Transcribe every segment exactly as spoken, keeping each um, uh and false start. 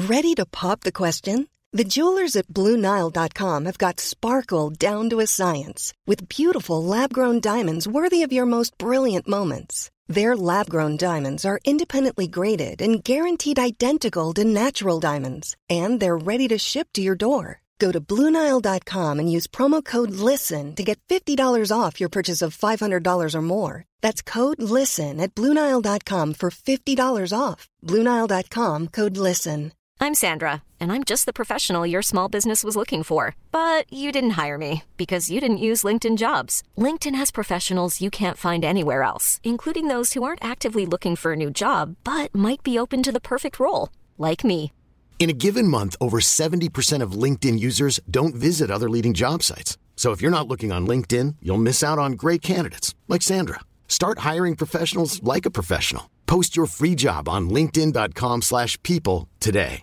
Ready to pop the question? The jewelers at Blue Nile dot com have got sparkle down to a science with beautiful lab-grown diamonds worthy of your most brilliant moments. Their lab-grown diamonds are independently graded and guaranteed identical to natural diamonds, and they're ready to ship to your door. Go to Blue Nile dot com and use promo code LISTEN to get fifty dollars off your purchase of five hundred dollars or more. That's code LISTEN at Blue Nile dot com for fifty dollars off. Blue Nile dot com, code LISTEN. I'm Sandra, and I'm just the professional your small business was looking for. But you didn't hire me because you didn't use LinkedIn Jobs. LinkedIn has professionals you can't find anywhere else, including those who aren't actively looking for a new job, but might be open to the perfect role, like me. In a given month, over seventy percent of LinkedIn users don't visit other leading job sites. So if you're not looking on LinkedIn, you'll miss out on great candidates, like Sandra. Start hiring professionals like a professional. Post your free job on linkedin dot com slash people today.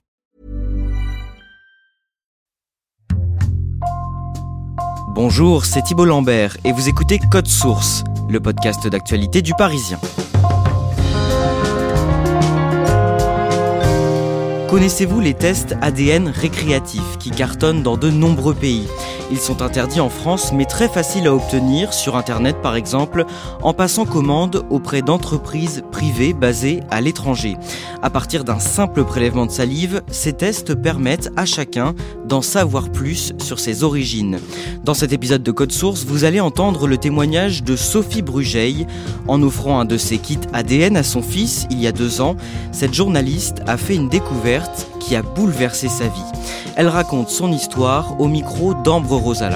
Bonjour, c'est Thibault Lambert et vous écoutez Code Source, le podcast d'actualité du Parisien. Connaissez-vous les tests A D N récréatifs qui cartonnent dans de nombreux pays ? Ils sont interdits en France mais très faciles à obtenir sur Internet par exemple, en passant commande auprès d'entreprises privées basées à l'étranger. À partir d'un simple prélèvement de salive, ces tests permettent à chacun d'en savoir plus sur ses origines. Dans cet épisode de Code Source, vous allez entendre le témoignage de Sophie Brugeil. En offrant un de ses kits A D N à son fils il y a deux ans, cette journaliste a fait une découverte qui a bouleversé sa vie. Elle raconte son histoire au micro d'Ambre Rosala.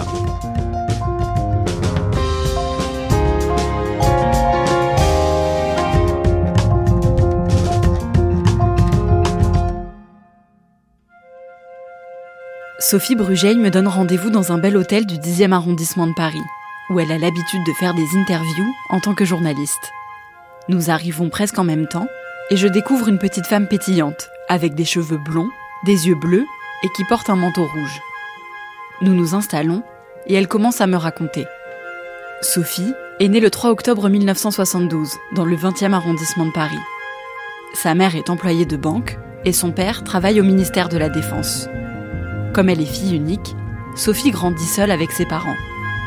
Sophie Brugeil me donne rendez-vous dans un bel hôtel du dixième arrondissement de Paris, où elle a l'habitude de faire des interviews en tant que journaliste. Nous arrivons presque en même temps, et je découvre une petite femme pétillante, avec des cheveux blonds, des yeux bleus et qui porte un manteau rouge. Nous nous installons et elle commence à me raconter. Sophie est née le trois octobre mille neuf cent soixante-douze, dans le vingtième arrondissement de Paris. Sa mère est employée de banque et son père travaille au ministère de la Défense. Comme elle est fille unique, Sophie grandit seule avec ses parents.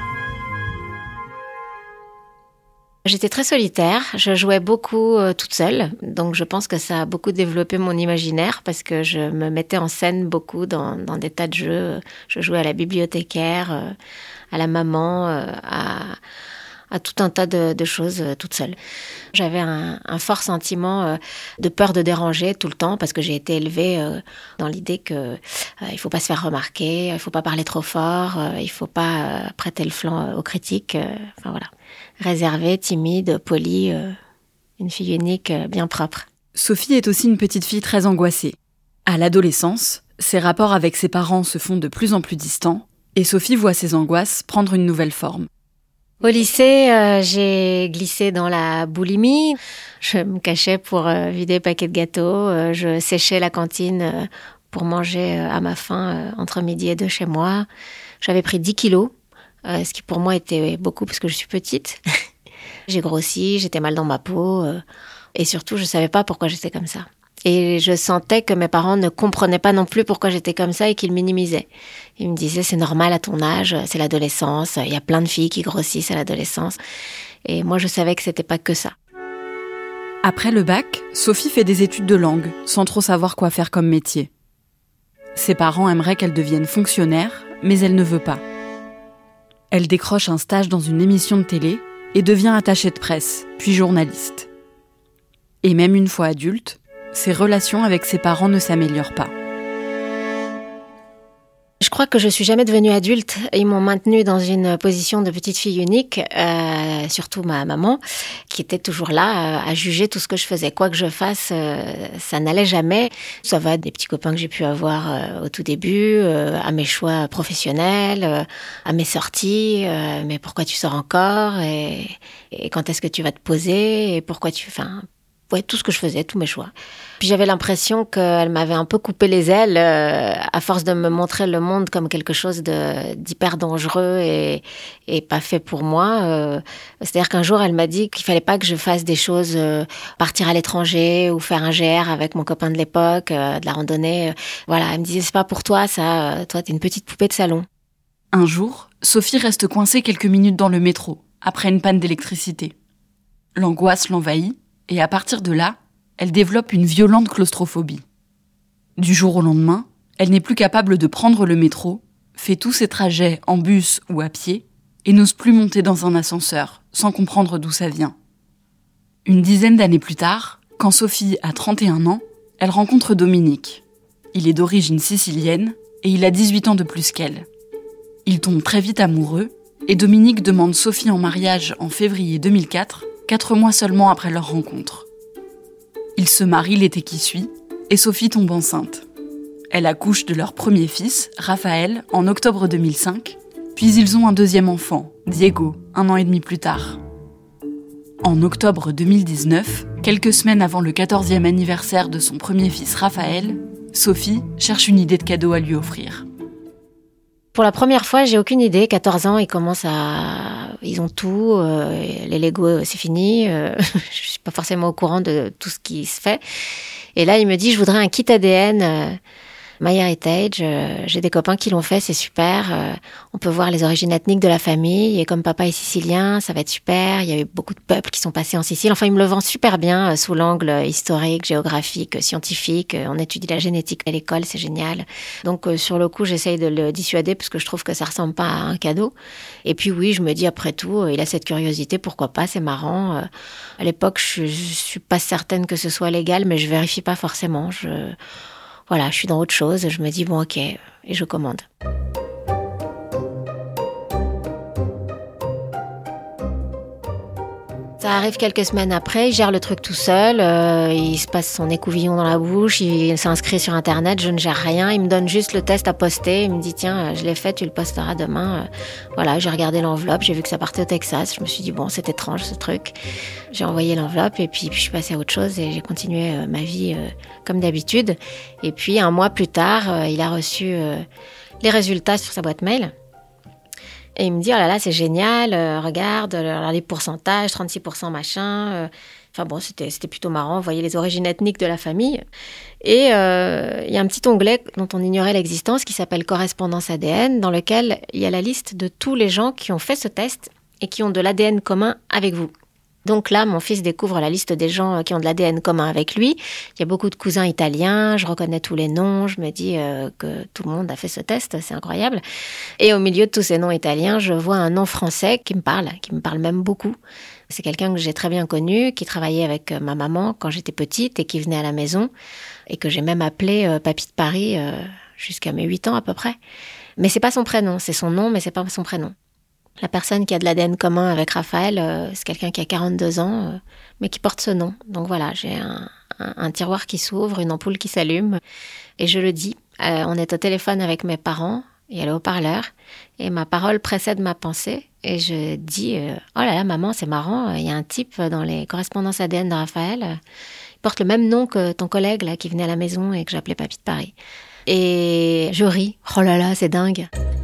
J'étais très solitaire, je jouais beaucoup euh, toute seule, donc je pense que ça a beaucoup développé mon imaginaire parce que je me mettais en scène beaucoup dans, dans des tas de jeux. Je jouais à la bibliothécaire, euh, à la maman, euh, à, à tout un tas de, de choses euh, toute seule. J'avais un, un fort sentiment euh, de peur de déranger tout le temps parce que j'ai été élevée euh, dans l'idée que euh, il faut pas se faire remarquer, il faut pas parler trop fort, euh, il faut pas euh, prêter le flanc euh, aux critiques, euh, enfin voilà. Réservée, timide, polie, euh, une fille unique, euh, bien propre. Sophie est aussi une petite fille très angoissée. À l'adolescence, ses rapports avec ses parents se font de plus en plus distants et Sophie voit ses angoisses prendre une nouvelle forme. Au lycée, euh, j'ai glissé dans la boulimie. Je me cachais pour euh, vider des paquets de gâteaux. Euh, je séchais la cantine euh, pour manger euh, à ma faim euh, entre midi et deux chez moi. J'avais pris dix kilos. Euh, ce qui pour moi était beaucoup parce que je suis petite. J'ai grossi, j'étais mal dans ma peau euh, et surtout je savais pas pourquoi j'étais comme ça. Et je sentais que mes parents ne comprenaient pas non plus pourquoi j'étais comme ça et qu'ils minimisaient. Ils me disaient c'est normal à ton âge, c'est l'adolescence, il y a plein de filles qui grossissent à l'adolescence. Et moi je savais que c'était pas que ça. Après le bac, Sophie fait des études de langue sans trop savoir quoi faire comme métier. Ses parents aimeraient qu'elle devienne fonctionnaire, mais elle ne veut pas. Elle décroche un stage dans une émission de télé et devient attachée de presse, puis journaliste. Et même une fois adulte, ses relations avec ses parents ne s'améliorent pas. Je crois que je suis jamais devenue adulte. Ils m'ont maintenue dans une position de petite fille unique, euh, surtout ma maman, qui était toujours là euh, à juger tout ce que je faisais. Quoi que je fasse, euh, ça n'allait jamais. Ça va des petits copains que j'ai pu avoir euh, au tout début, euh, à mes choix professionnels, euh, à mes sorties. Euh, mais pourquoi tu sors encore et, et quand est-ce que tu vas te poser et pourquoi tu... Enfin, ouais, tout ce que je faisais, tous mes choix. Puis j'avais l'impression qu'elle m'avait un peu coupé les ailes euh, à force de me montrer le monde comme quelque chose de, d'hyper dangereux et, et pas fait pour moi. Euh, c'est-à-dire qu'un jour, elle m'a dit qu'il fallait pas que je fasse des choses, euh, partir à l'étranger ou faire un G R avec mon copain de l'époque, euh, de la randonnée. Voilà, elle me disait, c'est pas pour toi ça, euh, toi t'es une petite poupée de salon. Un jour, Sophie reste coincée quelques minutes dans le métro, après une panne d'électricité. L'angoisse l'envahit, et à partir de là, elle développe une violente claustrophobie. Du jour au lendemain, elle n'est plus capable de prendre le métro, fait tous ses trajets en bus ou à pied, et n'ose plus monter dans un ascenseur, sans comprendre d'où ça vient. Une dizaine d'années plus tard, quand Sophie a trente et un ans, elle rencontre Dominique. Il est d'origine sicilienne, et il a dix-huit ans de plus qu'elle. Ils tombent très vite amoureux, et Dominique demande Sophie en mariage en février deux mille quatre, quatre mois seulement après leur rencontre. Ils se marient l'été qui suit, et Sophie tombe enceinte. Elle accouche de leur premier fils, Raphaël, en octobre deux mille cinq, puis ils ont un deuxième enfant, Diego, un an et demi plus tard. En octobre deux mille dix-neuf, quelques semaines avant le quatorzième anniversaire de son premier fils Raphaël, Sophie cherche une idée de cadeau à lui offrir. Pour la première fois, j'ai aucune idée. quatorze ans, ils commencent à... Ils ont tout. Euh, les Lego, c'est fini. Euh, je suis pas forcément au courant de tout ce qui se fait. Et là, il me dit, je voudrais un kit A D N... Euh, MyHeritage, euh, j'ai des copains qui l'ont fait, c'est super. Euh, on peut voir les origines ethniques de la famille. Et comme papa est sicilien, ça va être super. Il y a eu beaucoup de peuples qui sont passés en Sicile. Enfin, il me le vend super bien euh, sous l'angle historique, géographique, scientifique. Euh, on étudie la génétique à l'école, c'est génial. Donc, euh, sur le coup, j'essaye de le dissuader parce que je trouve que ça ressemble pas à un cadeau. Et puis oui, je me dis après tout, euh, il a cette curiosité, pourquoi pas, c'est marrant. Euh, à l'époque, je, je suis pas certaine que ce soit légal, mais je vérifie pas forcément. Je... Voilà, je suis dans autre chose, je me dis bon ok, et je commande. Ça arrive quelques semaines après, il gère le truc tout seul, euh, il se passe son écouvillon dans la bouche, il s'inscrit sur internet, je ne gère rien, il me donne juste le test à poster, il me dit tiens, je l'ai fait, tu le posteras demain. Voilà, j'ai regardé l'enveloppe, j'ai vu que ça partait au Texas, je me suis dit bon, c'est étrange ce truc. J'ai envoyé l'enveloppe et puis, puis je suis passée à autre chose et j'ai continué euh, ma vie euh, comme d'habitude. Et puis un mois plus tard, euh, il a reçu euh, les résultats sur sa boîte mail. Et il me dit, oh là là, c'est génial, euh, regarde, alors les pourcentages, trente-six pour cent machin. Euh, enfin bon, c'était, c'était plutôt marrant, vous voyez les origines ethniques de la famille. Et euh, il y a un petit onglet dont on ignorait l'existence qui s'appelle Correspondance A D N, dans lequel il y a la liste de tous les gens qui ont fait ce test et qui ont de l'A D N commun avec vous. Donc là, mon fils découvre la liste des gens qui ont de l'A D N commun avec lui. Il y a beaucoup de cousins italiens, je reconnais tous les noms, je me dis euh, que tout le monde a fait ce test, c'est incroyable. Et au milieu de tous ces noms italiens, je vois un nom français qui me parle, qui me parle même beaucoup. C'est quelqu'un que j'ai très bien connu, qui travaillait avec ma maman quand j'étais petite et qui venait à la maison et que j'ai même appelé euh, Papy de Paris euh, jusqu'à mes huit ans à peu près. Mais c'est pas son prénom, c'est son nom, mais c'est pas son prénom. La personne qui a de l'A D N commun avec Raphaël, euh, c'est quelqu'un qui a quarante-deux ans, euh, mais qui porte ce nom. Donc voilà, j'ai un, un, un tiroir qui s'ouvre, une ampoule qui s'allume, et je le dis. Euh, on est au téléphone avec mes parents, il y a le haut-parleur, et ma parole précède ma pensée, et je dis euh, « Oh là là, maman, c'est marrant, il y a un type dans les correspondances A D N de Raphaël, euh, il porte le même nom que ton collègue là, qui venait à la maison et que j'appelais Papy de Paris. » Et je ris. « Oh là là, c'est dingue !»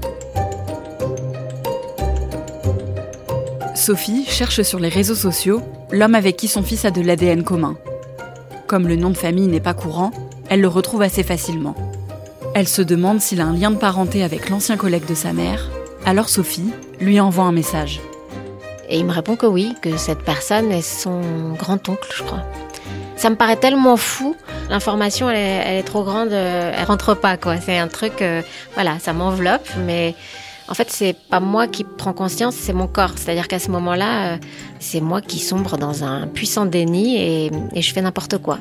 Sophie cherche sur les réseaux sociaux l'homme avec qui son fils a de l'A D N commun. Comme le nom de famille n'est pas courant, elle le retrouve assez facilement. Elle se demande s'il a un lien de parenté avec l'ancien collègue de sa mère, alors Sophie lui envoie un message. Et il me répond que oui, que cette personne est son grand-oncle, je crois. Ça me paraît tellement fou, l'information elle est, elle est trop grande, elle rentre pas quoi. C'est un truc, euh, voilà, ça m'enveloppe, mais... En fait, c'est pas moi qui prends conscience, c'est mon corps. C'est-à-dire qu'à ce moment-là, euh, c'est moi qui sombre dans un puissant déni et, et je fais n'importe quoi.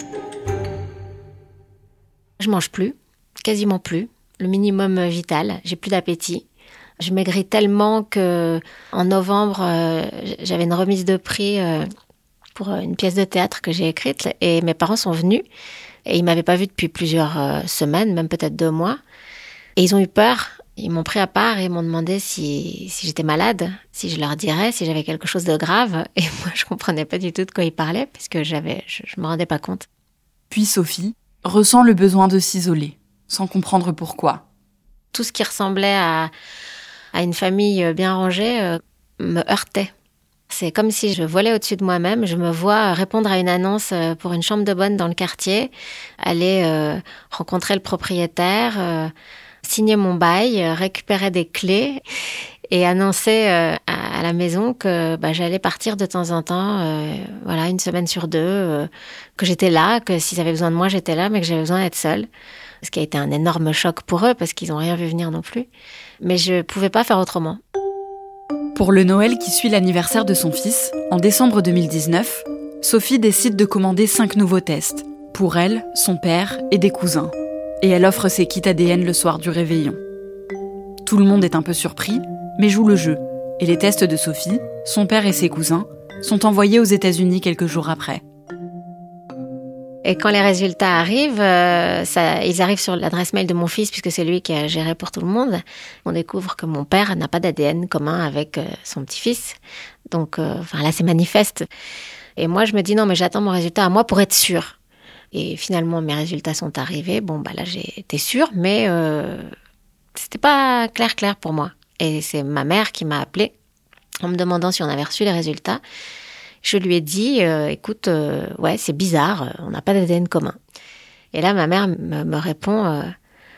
Je mange plus, quasiment plus, le minimum vital. J'ai plus d'appétit. Je maigris tellement que en novembre, euh, j'avais une remise de prix euh, pour une pièce de théâtre que j'ai écrite et mes parents sont venus et ils m'avaient pas vue depuis plusieurs euh, semaines, même peut-être deux mois. Et ils ont eu peur Ils m'ont pris à part et m'ont demandé si, si j'étais malade, si je leur dirais, si j'avais quelque chose de grave. Et moi, je comprenais pas du tout de quoi ils parlaient, parce que j'avais, je, je me rendais pas compte. Puis Sophie ressent le besoin de s'isoler, sans comprendre pourquoi. Tout ce qui ressemblait à, à une famille bien rangée euh, me heurtait. C'est comme si je volais au-dessus de moi-même. Je me vois répondre à une annonce pour une chambre de bonne dans le quartier, aller euh, rencontrer le propriétaire, euh, signer mon bail, récupérer des clés et annoncer euh, à, à la maison que bah, j'allais partir de temps en temps, euh, voilà, une semaine sur deux, euh, que j'étais là, que s'ils avaient besoin de moi, j'étais là, mais que j'avais besoin d'être seule. Ce qui a été un énorme choc pour eux, parce qu'ils n'ont rien vu venir non plus. Mais je ne pouvais pas faire autrement. Pour le Noël qui suit l'anniversaire de son fils, en décembre deux mille dix-neuf, Sophie décide de commander cinq nouveaux tests, pour elle, son père et des cousins. Et elle offre ses kits A D N le soir du réveillon. Tout le monde est un peu surpris, mais joue le jeu. Et les tests de Sophie, son père et ses cousins, sont envoyés aux États-Unis quelques jours après. Et quand les résultats arrivent, euh, ça, ils arrivent sur l'adresse mail de mon fils, puisque c'est lui qui a géré pour tout le monde. On découvre que mon père n'a pas d'A D N commun avec euh, son petit-fils. Donc euh, enfin, là, c'est manifeste. Et moi, je me dis, non, mais j'attends mon résultat à moi pour être sûre. Et finalement, mes résultats sont arrivés. Bon, bah là, j'ai été sûre, mais euh, c'était pas clair, clair pour moi. Et c'est ma mère qui m'a appelée en me demandant si on avait reçu les résultats. Je lui ai dit, euh, écoute, euh, ouais, c'est bizarre, on n'a pas d'A D N commun. Et là, ma mère me, me répond euh,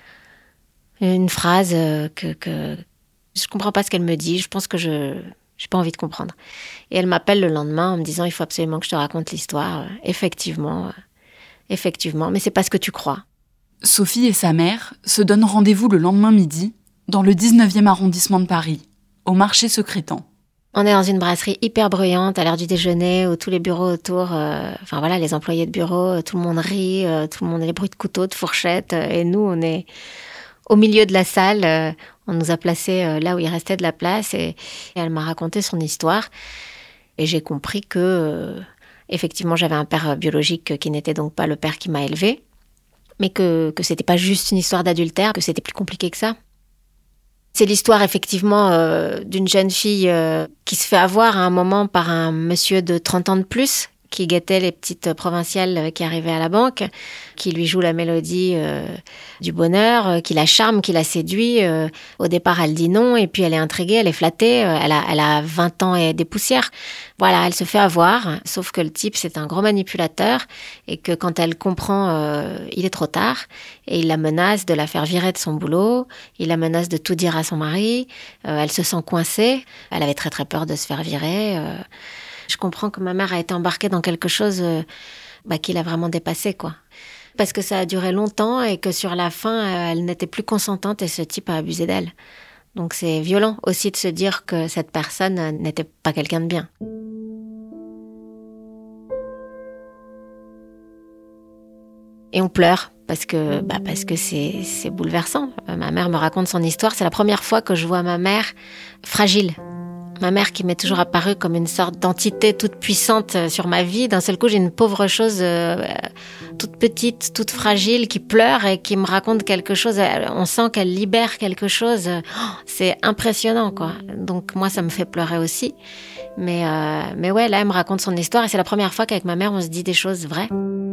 une phrase euh, que, que je comprends pas ce qu'elle me dit. Je pense que je j'ai pas envie de comprendre. Et elle m'appelle le lendemain en me disant, il faut absolument que je te raconte l'histoire. Euh, effectivement, euh, effectivement, mais c'est pas ce que tu crois. Sophie et sa mère se donnent rendez-vous le lendemain midi dans le dix-neuvième arrondissement de Paris, au marché Secrétan. On est dans une brasserie hyper bruyante à l'heure du déjeuner où tous les bureaux autour, euh, enfin voilà, les employés de bureau, euh, tout le monde rit, euh, tout le monde a les bruits de couteaux, de fourchettes, euh, et nous on est au milieu de la salle. Euh, on nous a placés euh, là où il restait de la place et, et elle m'a raconté son histoire et j'ai compris que euh, effectivement j'avais un père biologique qui n'était donc pas le père qui m'a élevée, mais que que c'était pas juste une histoire d'adultère, que c'était plus compliqué que ça. C'est l'histoire effectivement euh, d'une jeune fille euh, qui se fait avoir à un moment par un monsieur de trente ans de plus qui guettait les petites provinciales qui arrivaient à la banque, qui lui joue la mélodie euh, du bonheur, euh, qui la charme, qui la séduit. Euh, au départ, elle dit non et puis elle est intriguée, elle est flattée. Euh, elle a, elle a vingt ans et des poussières. Voilà, elle se fait avoir, sauf que le type, c'est un gros manipulateur et que quand elle comprend, euh, il est trop tard et il la menace de la faire virer de son boulot, il la menace de tout dire à son mari, euh, elle se sent coincée, elle avait très très peur de se faire virer. Euh, je comprends que ma mère a été embarquée dans quelque chose euh, bah, qui l'a vraiment dépassée, quoi. Parce que ça a duré longtemps et que sur la fin, euh, elle n'était plus consentante et ce type a abusé d'elle. Donc c'est violent aussi de se dire que cette personne n'était pas quelqu'un de bien. Et on pleure parce que, bah parce que c'est, c'est bouleversant. Ma mère me raconte son histoire. C'est la première fois que je vois ma mère fragile. Ma mère qui m'est toujours apparue comme une sorte d'entité toute puissante sur ma vie. D'un seul coup, j'ai une pauvre chose euh, toute petite, toute fragile, qui pleure et qui me raconte quelque chose. On sent qu'elle libère quelque chose. Oh, c'est impressionnant, quoi. Donc moi, ça me fait pleurer aussi. Mais, euh, mais ouais, là, elle me raconte son histoire et c'est la première fois qu'avec ma mère, on se dit des choses vraies.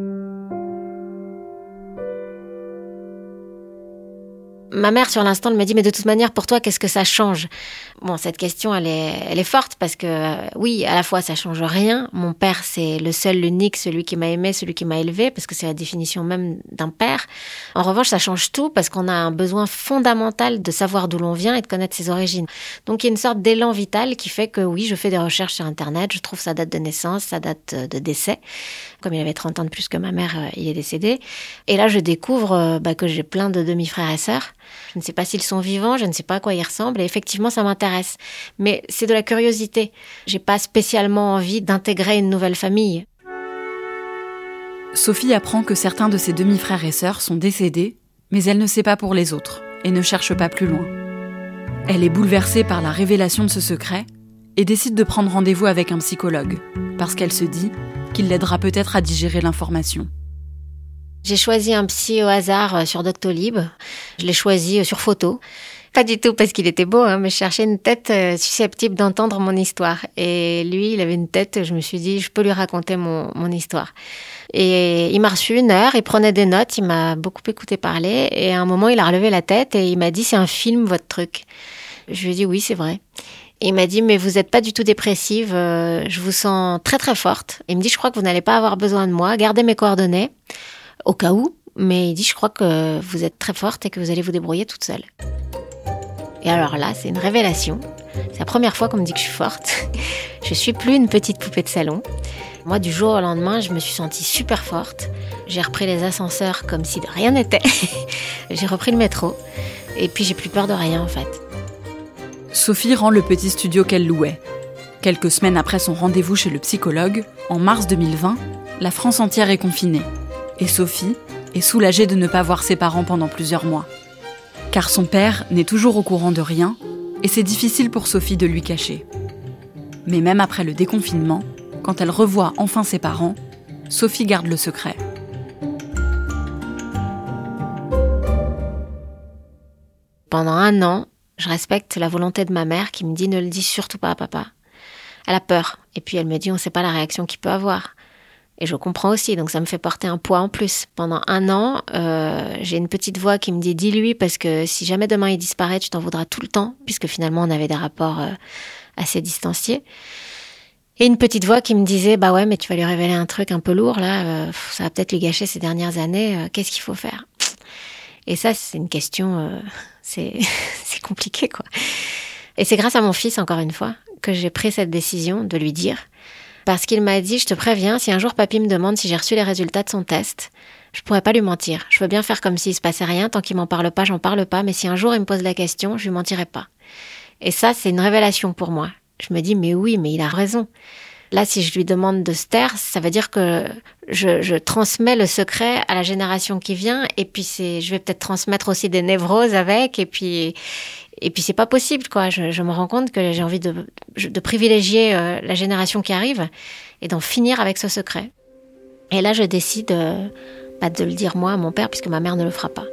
Ma mère, sur l'instant, elle me dit « Mais de toute manière, pour toi, qu'est-ce que ça change ?» Bon, cette question, elle est, elle est forte parce que, euh, oui, à la fois, ça change rien. Mon père, c'est le seul, l'unique, celui qui m'a aimé, celui qui m'a élevé, parce que c'est la définition même d'un père. En revanche, ça change tout parce qu'on a un besoin fondamental de savoir d'où l'on vient et de connaître ses origines. Donc, il y a une sorte d'élan vital qui fait que, oui, je fais des recherches sur Internet, je trouve sa date de naissance, sa date de décès. Comme il avait trente ans de plus que ma mère, euh, il est décédé. Et là, je découvre euh, bah, que j'ai plein de demi-frères et sœurs. Je ne sais pas s'ils sont vivants, je ne sais pas à quoi ils ressemblent. Et effectivement, ça m'intéresse. Mais c'est de la curiosité. J'ai pas spécialement envie d'intégrer une nouvelle famille. Sophie apprend que certains de ses demi-frères et sœurs sont décédés, mais elle ne sait pas pour les autres et ne cherche pas plus loin. Elle est bouleversée par la révélation de ce secret et décide de prendre rendez-vous avec un psychologue, parce qu'elle se dit qu'il l'aidera peut-être à digérer l'information. J'ai choisi un psy au hasard sur Doctolib. Je l'ai choisi sur photo. Pas du tout, parce qu'il était beau, hein, mais je cherchais une tête euh, susceptible d'entendre mon histoire. Et lui, il avait une tête, je me suis dit, je peux lui raconter mon, mon histoire. Et il m'a reçu une heure, il prenait des notes, il m'a beaucoup écouté parler. Et à un moment, il a relevé la tête et il m'a dit, c'est un film, votre truc. Je lui ai dit, oui, c'est vrai. Et il m'a dit, mais vous n'êtes pas du tout dépressive, euh, je vous sens très très forte. Il me dit, je crois que vous n'allez pas avoir besoin de moi, gardez mes coordonnées, au cas où. Mais il dit, je crois que vous êtes très forte et que vous allez vous débrouiller toute seule. Et alors là, c'est une révélation. C'est la première fois qu'on me dit que je suis forte. Je suis plus une petite poupée de salon. Moi, du jour au lendemain, je me suis sentie super forte. J'ai repris les ascenseurs comme si de rien n'était. J'ai repris le métro. Et puis, j'ai plus peur de rien, en fait. Sophie rend le petit studio qu'elle louait. Quelques semaines après son rendez-vous chez le psychologue, en mars deux mille vingt, la France entière est confinée. Et Sophie est soulagée de ne pas voir ses parents pendant plusieurs mois. Car son père n'est toujours au courant de rien, et c'est difficile pour Sophie de lui cacher. Mais même après le déconfinement, quand elle revoit enfin ses parents, Sophie garde le secret. Pendant un an, je respecte la volonté de ma mère qui me dit « ne le dis surtout pas à papa ». Elle a peur, et puis elle me dit « on ne sait pas la réaction qu'il peut avoir ». Et je comprends aussi, donc ça me fait porter un poids en plus. Pendant un an, euh, j'ai une petite voix qui me dit « dis-lui, parce que si jamais demain il disparaît, tu t'en voudras tout le temps », puisque finalement on avait des rapports euh, assez distanciés. Et une petite voix qui me disait « bah ouais, mais tu vas lui révéler un truc un peu lourd, là, euh, ça va peut-être lui gâcher ces dernières années, euh, qu'est-ce qu'il faut faire ?» Et ça, c'est une question, euh, c'est, c'est compliqué, quoi. Et c'est grâce à mon fils, encore une fois, que j'ai pris cette décision de lui dire. Parce qu'il m'a dit, je te préviens, si un jour papy me demande si j'ai reçu les résultats de son test, je pourrais pas lui mentir. Je veux bien faire comme s'il se passait rien, tant qu'il m'en parle pas, j'en parle pas, mais si un jour il me pose la question, je lui mentirai pas. Et ça, c'est une révélation pour moi. Je me dis, mais oui, mais il a raison. Là, si je lui demande de se taire, ça veut dire que je, je transmets le secret à la génération qui vient, et puis c'est, je vais peut-être transmettre aussi des névroses avec, et puis, et puis c'est pas possible, quoi. Je, je me rends compte que j'ai envie de, de privilégier euh, la génération qui arrive et d'en finir avec ce secret. Et là, je décide euh, bah, de le dire moi à mon père, puisque ma mère ne le fera pas.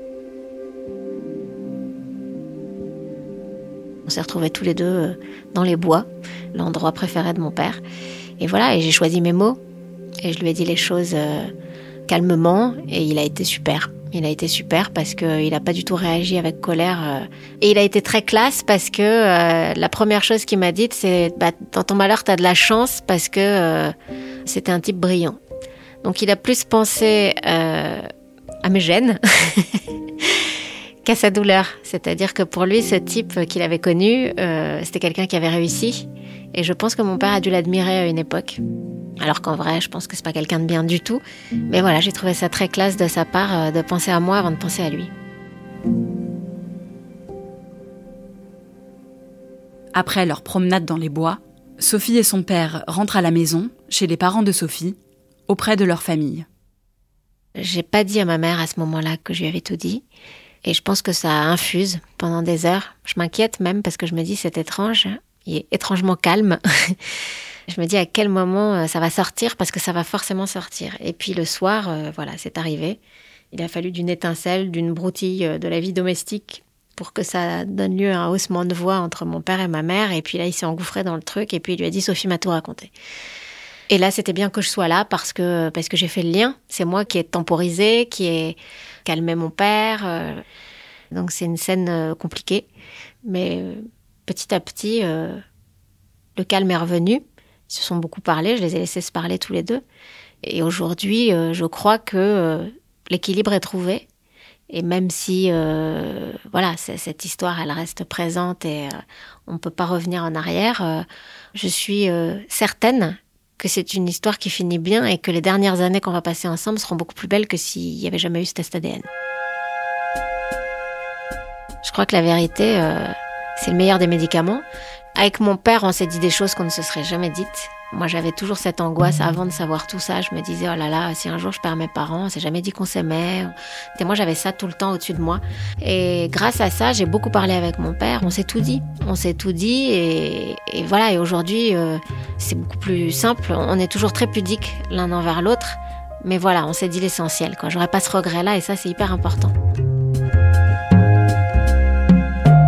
On s'est retrouvés tous les deux dans les bois, l'endroit préféré de mon père. Et voilà, et j'ai choisi mes mots. Et je lui ai dit les choses euh, calmement. Et il a été super. Il a été super parce qu'il n'a pas du tout réagi avec colère. Euh, et il a été très classe parce que euh, la première chose qu'il m'a dite, c'est bah, « dans ton malheur, t'as de la chance parce que euh, c'était un type brillant ». Donc il a plus pensé euh, à mes gènes qu'à sa douleur. C'est-à-dire que pour lui, ce type qu'il avait connu, euh, c'était quelqu'un qui avait réussi. Et je pense que mon père a dû l'admirer à une époque. Alors qu'en vrai, je pense que c'est pas quelqu'un de bien du tout. Mais voilà, j'ai trouvé ça très classe de sa part euh, de penser à moi avant de penser à lui. Après leur promenade dans les bois, Sophie et son père rentrent à la maison, chez les parents de Sophie, auprès de leur famille. J'ai pas dit à ma mère à ce moment-là que je lui avais tout dit. Et je pense que ça infuse pendant des heures. Je m'inquiète même parce que je me dis c'est étrange. Il est étrangement calme. Je me dis à quel moment ça va sortir parce que ça va forcément sortir. Et puis le soir, euh, voilà, c'est arrivé. Il a fallu d'une étincelle, d'une broutille de la vie domestique pour que ça donne lieu à un haussement de voix entre mon père et ma mère. Et puis là, il s'est engouffré dans le truc et puis il lui a dit « Sophie m'a tout raconté ». Et là, c'était bien que je sois là parce que, parce que j'ai fait le lien. C'est moi qui ai temporisé, qui ai calmé mon père. Donc c'est une scène compliquée. Mais petit à petit, euh, le calme est revenu. Ils se sont beaucoup parlé, je les ai laissés se parler tous les deux. Et aujourd'hui, euh, je crois que euh, l'équilibre est trouvé. Et même si, euh, voilà, cette histoire, elle reste présente et euh, on ne peut pas revenir en arrière, euh, je suis euh, certaine que c'est une histoire qui finit bien et que les dernières années qu'on va passer ensemble seront beaucoup plus belles que s'il n'y avait jamais eu ce test A D N. Je crois que la vérité, euh, c'est le meilleur des médicaments. Avec mon père, on s'est dit des choses qu'on ne se serait jamais dites. Moi, j'avais toujours cette angoisse avant de savoir tout ça. Je me disais, oh là là, si un jour je perds mes parents, on s'est jamais dit qu'on s'aimait. Et moi, j'avais ça tout le temps au-dessus de moi. Et grâce à ça, j'ai beaucoup parlé avec mon père. On s'est tout dit. On s'est tout dit. Et, et voilà. Et aujourd'hui, euh, c'est beaucoup plus simple. On est toujours très pudiques l'un envers l'autre. Mais voilà, on s'est dit l'essentiel, quoi. J'aurais pas ce regret-là et ça, c'est hyper important.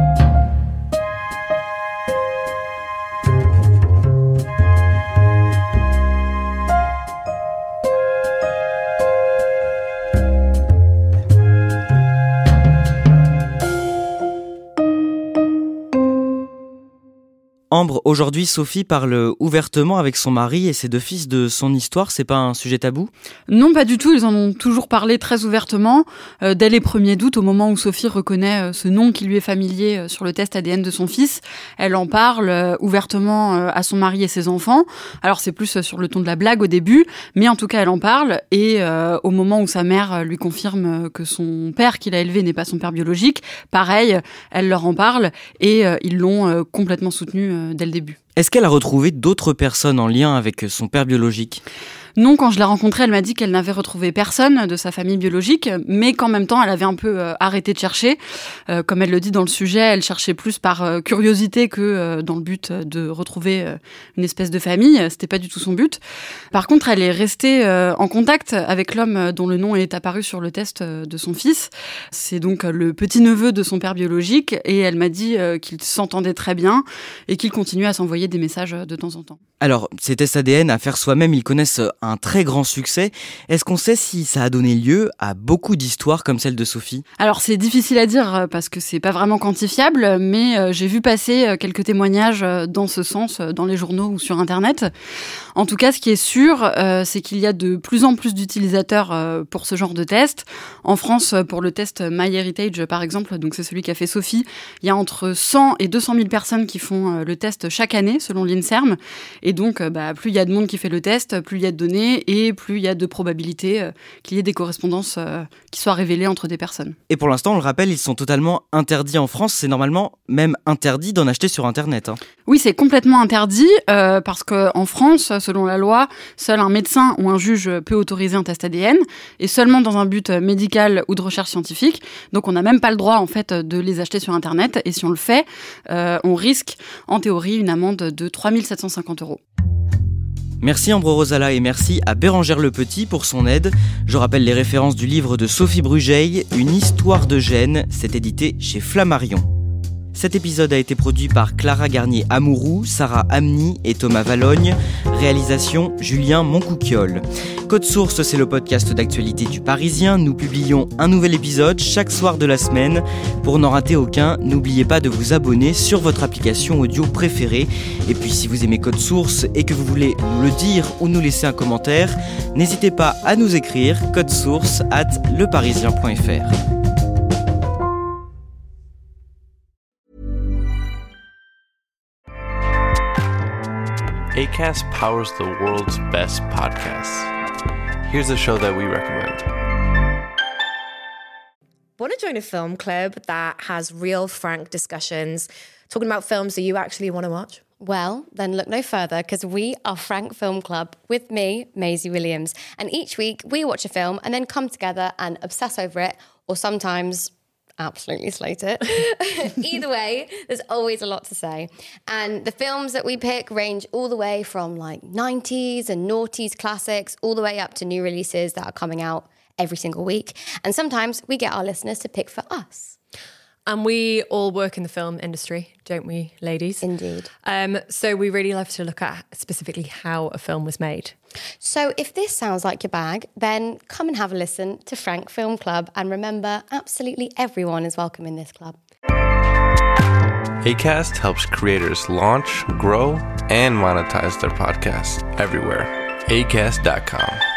Ambre, aujourd'hui, Sophie parle ouvertement avec son mari et ses deux fils de son histoire. C'est pas un sujet tabou ? Non, pas du tout. Ils en ont toujours parlé très ouvertement. Euh, dès les premiers doutes, au moment où Sophie reconnaît euh, ce nom qui lui est familier euh, sur le test A D N de son fils, elle en parle euh, ouvertement euh, à son mari et ses enfants. Alors, c'est plus euh, sur le ton de la blague au début, mais en tout cas, elle en parle. Et euh, au moment où sa mère euh, lui confirme que son père qu'il a élevé n'est pas son père biologique, pareil, elle leur en parle et euh, ils l'ont euh, complètement soutenue euh, dès le début. Est-ce qu'elle a retrouvé d'autres personnes en lien avec son père biologique ? Non, quand je l'ai rencontrée, elle m'a dit qu'elle n'avait retrouvé personne de sa famille biologique, mais qu'en même temps, elle avait un peu euh, arrêté de chercher. Euh, comme elle le dit dans le sujet, elle cherchait plus par euh, curiosité que euh, dans le but de retrouver euh, une espèce de famille. C'était pas du tout son but. Par contre, elle est restée euh, en contact avec l'homme dont le nom est apparu sur le test euh, de son fils. C'est donc euh, le petit-neveu de son père biologique, et elle m'a dit euh, qu'ils s'entendaient très bien et qu'ils continuaient à s'envoyer des messages euh, de temps en temps. Alors, ces tests A D N à faire soi-même, ils connaissent un très grand succès. Est-ce qu'on sait si ça a donné lieu à beaucoup d'histoires comme celle de Sophie ? Alors, c'est difficile à dire parce que c'est pas vraiment quantifiable, mais euh, j'ai vu passer quelques témoignages dans ce sens dans les journaux ou sur Internet. En tout cas, ce qui est sûr, euh, c'est qu'il y a de plus en plus d'utilisateurs euh, pour ce genre de test. En France, pour le test MyHeritage, par exemple, donc c'est celui qu'a fait Sophie, il y a entre cent et deux cent mille personnes qui font euh, le test chaque année, selon l'INSERM. Et donc, bah, plus il y a de monde qui fait le test, plus il y a de données et plus il y a de probabilités euh, qu'il y ait des correspondances euh, qui soient révélées entre des personnes. Et pour l'instant, on le rappelle, ils sont totalement interdits en France. C'est normalement même interdit d'en acheter sur Internet. Hein. Oui, c'est complètement interdit euh, parce qu'en France, selon la loi, seul un médecin ou un juge peut autoriser un test A D N et seulement dans un but médical ou de recherche scientifique. Donc, on n'a même pas le droit en fait de les acheter sur Internet. Et si on le fait, euh, on risque en théorie une amende de trois mille sept cent cinquante euros. Merci Ambre Rosala et merci à Bérengère Le Petit pour son aide. Je rappelle les références du livre de Sophie Brugeil, Une histoire de gènes, c'est édité chez Flammarion. Cet épisode a été produit par Clara Garnier-Amouroux, Sarah Amni et Thomas Valogne. Réalisation Julien Moncouquiol. Code Source, c'est le podcast d'actualité du Parisien. Nous publions un nouvel épisode chaque soir de la semaine. Pour n'en rater aucun, n'oubliez pas de vous abonner sur votre application audio préférée. Et puis si vous aimez Code Source et que vous voulez nous le dire ou nous laisser un commentaire, n'hésitez pas à nous écrire codesource arobase leparisien point fr. Acast powers the world's best podcasts. Here's a show that we recommend. Want to join a film club that has real, frank discussions, talking about films that you actually want to watch? Well, then look no further, because we are Frank Film Club with me, Maisie Williams. And each week we watch a film and then come together and obsess over it, or sometimes absolutely slate it. Either way, there's always a lot to say. And the films that we pick range all the way from like nineties and noughties classics all the way up to new releases that are coming out every single week. And sometimes we get our listeners to pick for us. And we all work in the film industry, don't we, ladies? Indeed. Um, so we really love to look at specifically how a film was made. So if this sounds like your bag, then come and have a listen to Frank Film Club. And remember, absolutely everyone is welcome in this club. Acast helps creators launch, grow, and monetize their podcasts everywhere. acast dot com.